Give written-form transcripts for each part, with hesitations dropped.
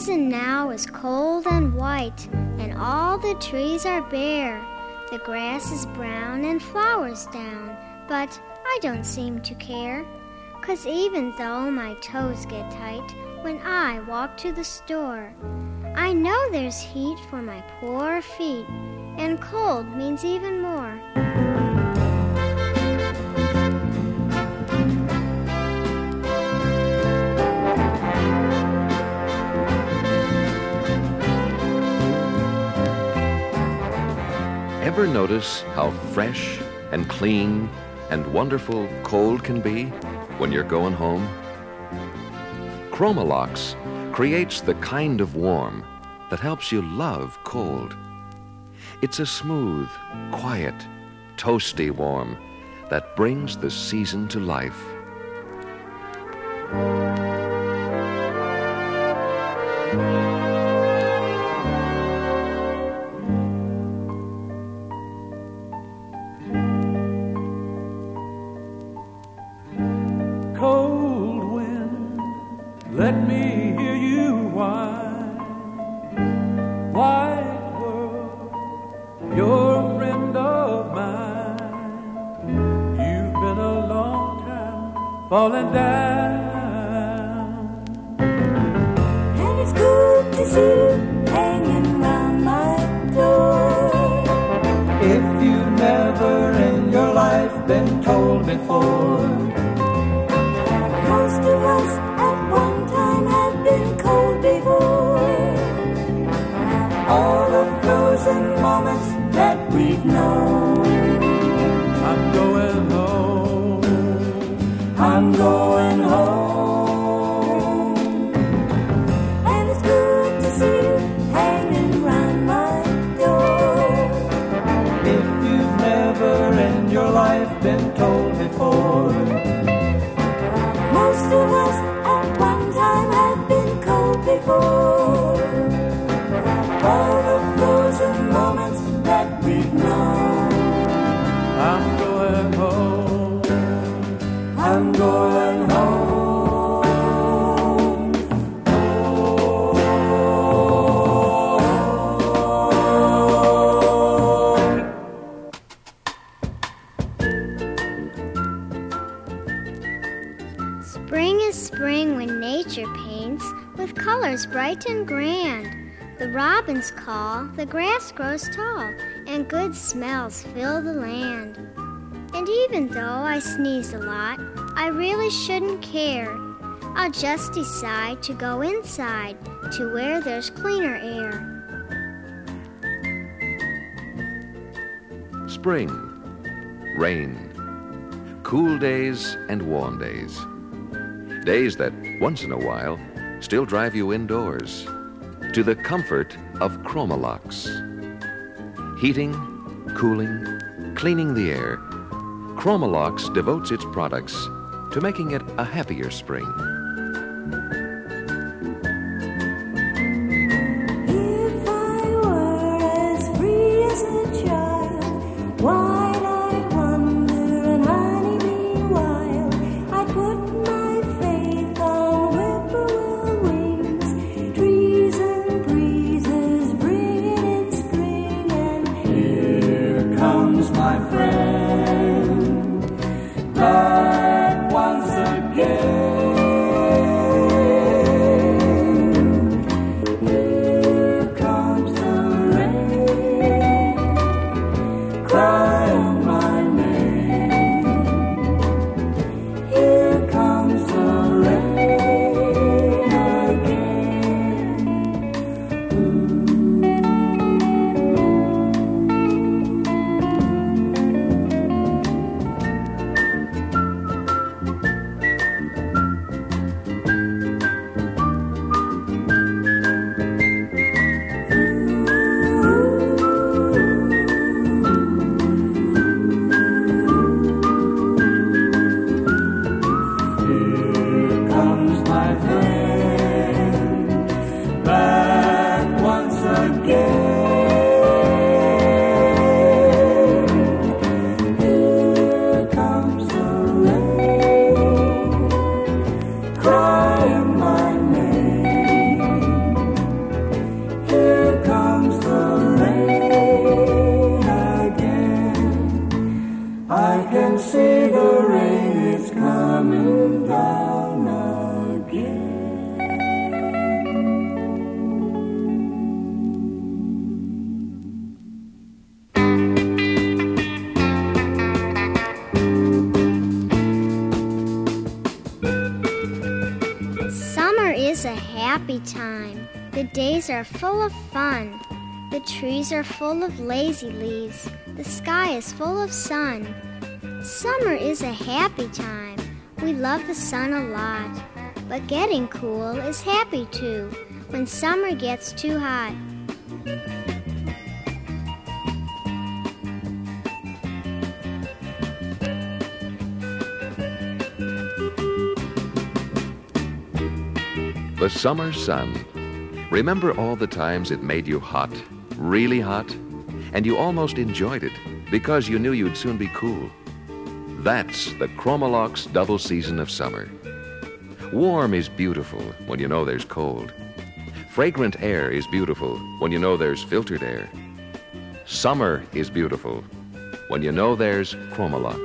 season now is cold and white, and all the trees are bare. The grass is brown and flowers down, but I don't seem to care. 'Cause even though my toes get tight when I walk to the store, I know there's heat for my poor feet, and cold means even more. Ever notice how fresh and clean and wonderful cold can be when you're going home? Chromalox creates the kind of warm that helps you love cold. It's a smooth, quiet, toasty warm that brings the season to life. Cold wind, let me hear you whine. White world, you're a friend of mine. You've been a long time falling down. And it's good to see you hanging round my door. If you've never in your life been told before, Most of us at one time have been cold before. All the frozen moments that we've known. I'm going home. I'm going home. And it's good to see you hanging round my door. If you've never in your life been told before, Most of us at one time have been cold before. All the frozen moments that we've known. I'm going home. I'm going home. Spring is spring when nature paints with colors bright and grand. The robins call, the grass grows tall, and good smells fill the land. And even though I sneeze a lot, I really shouldn't care. I'll just decide to go inside to where there's cleaner air. Spring, rain, cool days and warm days. Days that, once in a while, still drive you indoors to the comfort of Chromalox. Heating, cooling, cleaning the air, Chromalox devotes its products to making it a happier spring. If I were as free as a child, wide-eyed wonder and honeybee wild, I'd put my faith on whippoorwill wings, trees and breezes bringing in spring, and here comes my friend back once again. Here comes the rain, crying my name. Here comes the rain again. happy time. The days are full of fun. The trees are full of lazy leaves. The sky is full of sun. Summer is a happy time. We love the sun a lot. But getting cool is happy too when summer gets too hot. The summer sun. Remember all the times it made you hot, really hot, and you almost enjoyed it because you knew you'd soon be cool. That's the Chromalox double season of summer. Warm is beautiful when you know there's cold. Fragrant air is beautiful when you know there's filtered air. Summer is beautiful when you know there's Chromalox.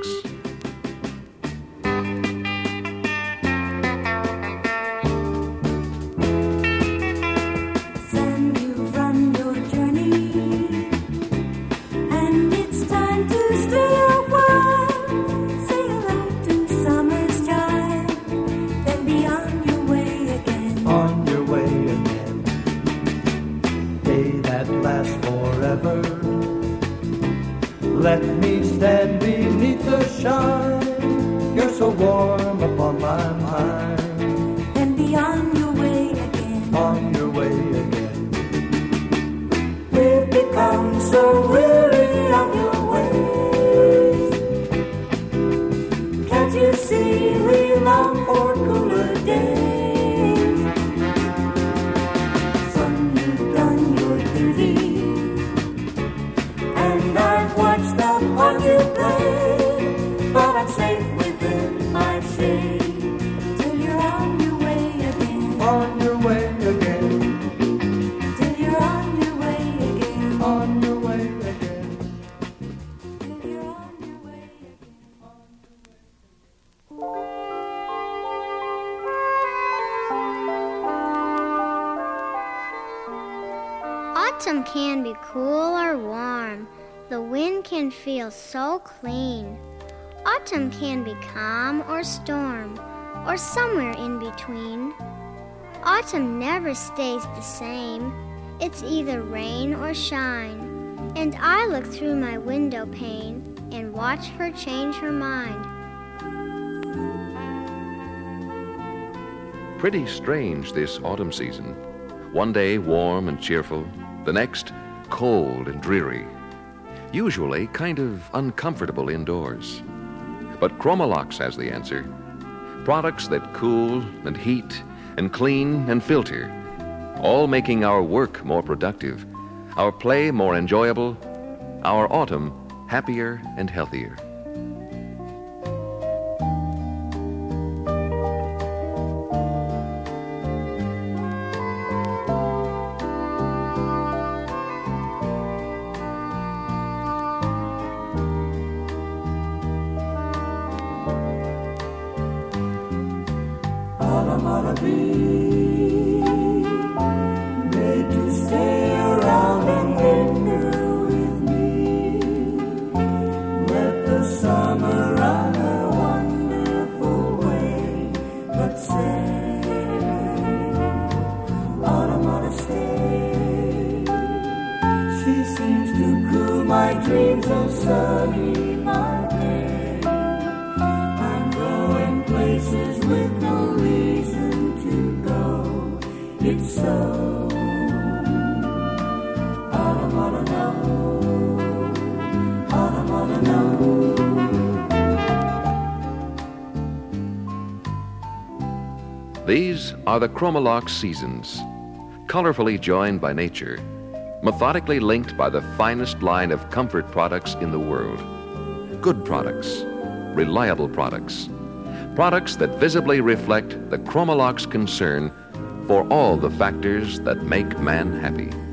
Let me stand beneath the shine. You're so warm upon my mind. And be on your way again. On your way again. We've become so weary of your ways. Can't you see we long for cooler days? Son, you've done your duty, and I've watched the part you play, but I'm safe within my shade till you're on your way again. On your way again. Till you're on your way again. On your way again. Till you're on your way again. Autumn can be cool or warm. The wind can feel so clean. Autumn can be calm or storm, or somewhere in between. Autumn never stays the same. It's either rain or shine. And I look through my window pane and watch her change her mind. Pretty strange this autumn season. One day warm and cheerful, the next cold and dreary. Usually kind of uncomfortable indoors. But Chromalox has the answer. Products that cool and heat and clean and filter, all making our work more productive, our play more enjoyable, our autumn happier and healthier. Autumn ought to be made to stay around and linger with me. Let the summer run a wonderful way, but say, autumn ought to stay. She seems to cool my dreams of sunny Monday. I'm going places with no reason to go. It's so autumn ought to know. Autumn ought to know. These are the Chromalox seasons, colorfully joined by nature, methodically linked by the finest line of comfort products in the world. Good products, reliable products, products that visibly reflect the Chromalox concern for all the factors that make man happy.